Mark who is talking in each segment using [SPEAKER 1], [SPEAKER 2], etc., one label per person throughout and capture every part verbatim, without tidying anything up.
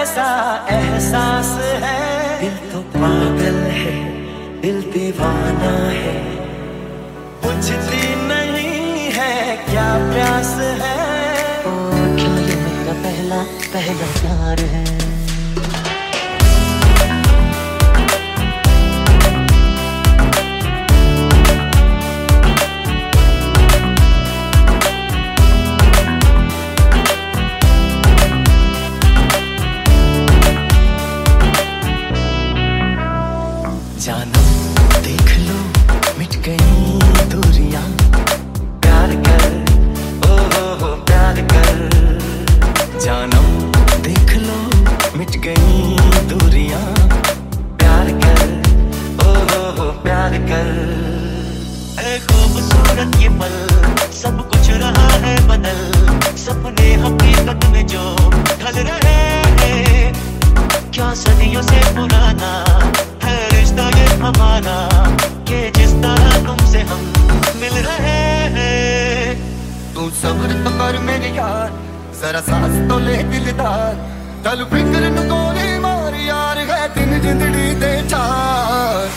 [SPEAKER 1] कैसा एहसास है। दिल तो पागल है, दिल दीवाना है, पूछती नहीं है क्या प्यास है।
[SPEAKER 2] ओ क्या ये मेरा पहला पहला प्यार है।
[SPEAKER 1] जानो देख लो मिट गई दूरियां, प्यार कर ओ हो हो प्यार कर। जानो देख लो मिट गई दूरियां, प्यार कर ओ हो हो प्यार कर।
[SPEAKER 3] है खूबसूरत ये पल, सब कुछ रहा है बदल, सपने हकीकत में जो ढल रहे हैं। क्या सदियों से पुराना है रिश्ता ये हमारा, कि जिस तरह तुमसे हम मिल रहे हैं।
[SPEAKER 4] तू सब्र तो कर मेरी यार, जरा सांस तो ले दिलदार, चल फिक्र न गोली मार यार, है दिन जिंदड़ी दे चार।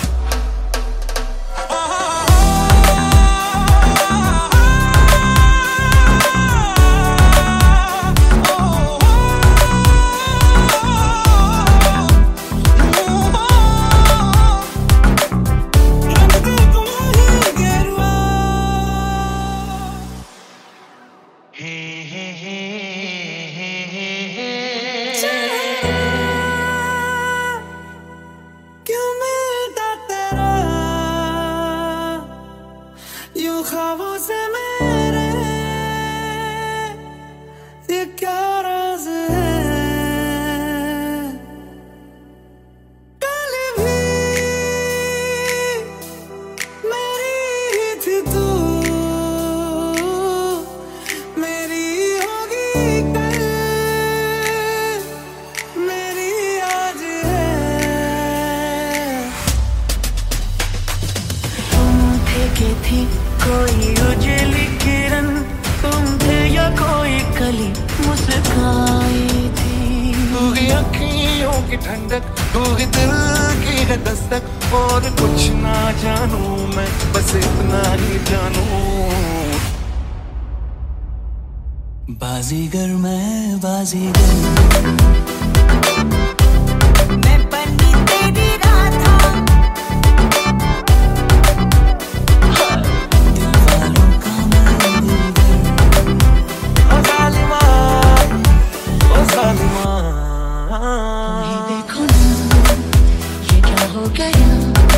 [SPEAKER 1] क्यों मिलता तेरा यूं ख्वाबों से मेरे, ये क्या राज है। कल भी मेरी ही थी तू, मेरी होगी कल, मेरी आज है।
[SPEAKER 2] तुम थे कि थी कोई उजली किरण, तुम थे या कोई कली मुस्काई थी।
[SPEAKER 4] तू ही अखियों की ठंडक, तू ही दिल की है दस्तक, और कुछ ना जानू मैं बस इतना ही जानू।
[SPEAKER 1] बाजीगर मैं बाजीगर,
[SPEAKER 2] मैं बनी तेरी राधा,
[SPEAKER 1] दिल वालों का मैं दिलबर। ओ जालिमा ओ जालिमा,
[SPEAKER 2] ये देखो ना ये क्या हो गया,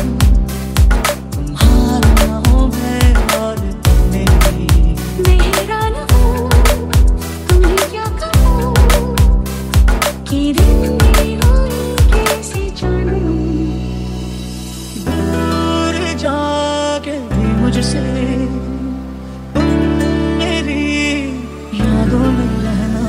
[SPEAKER 2] तुम्हारा हूँ मैं और तुम मेरी। मेरा न हो तुम्हें क्या कहूँ, कि दिन में हुई कैसे जानूं। दूर जाके भी मुझसे तुम मेरी यादों में रहना।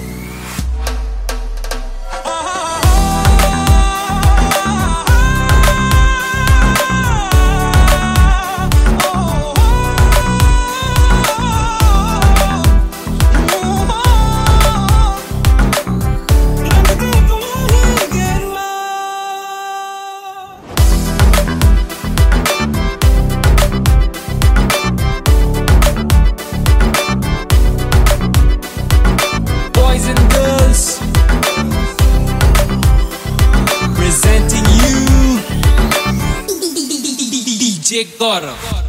[SPEAKER 5] Boys and girls, presenting you D J Gaurav.